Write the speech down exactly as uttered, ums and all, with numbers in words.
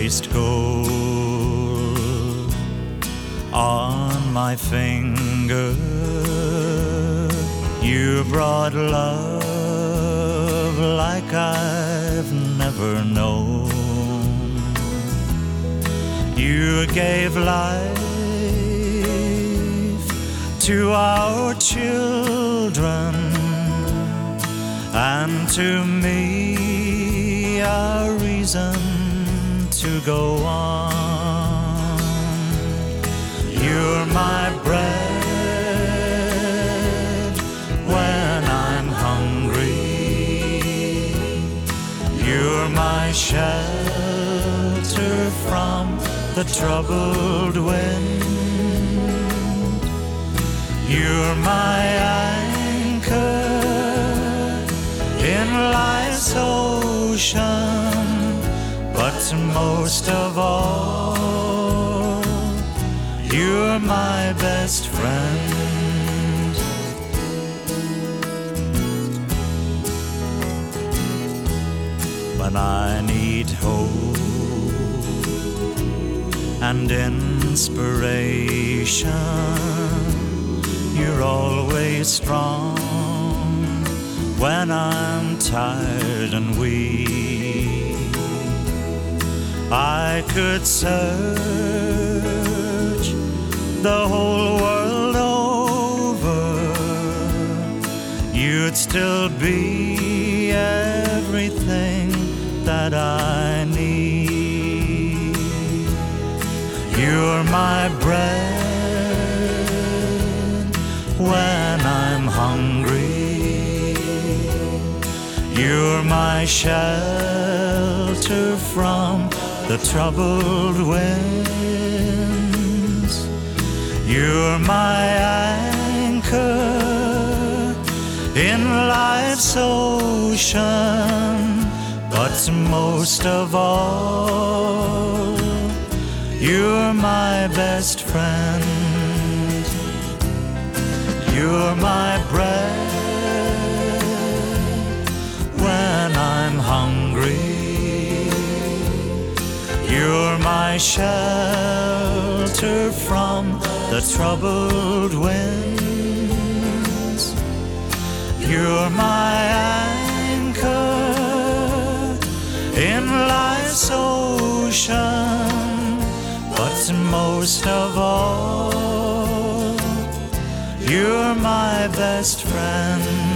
chased gold on my finger. You brought love like I've never known. You gave life to our children, and to me a reason to go on. You're my bread when I'm hungry. You're my shelter from the troubled wind. You're my anchor in life's ocean, but most of all, you're my best friend. When I need hope and inspiration, you're always strong. When I'm tired and weak, I could search the whole world over, you'd still be everything that I need. You're my bread when I'm hungry. You're my shelter from the troubled winds. You're my anchor in life's ocean, but most of all, you're my best friend. You're my bread when I'm hungry. You're my shelter from the troubled winds. You're my anchor in life's ocean, but most of all, you're my best friend.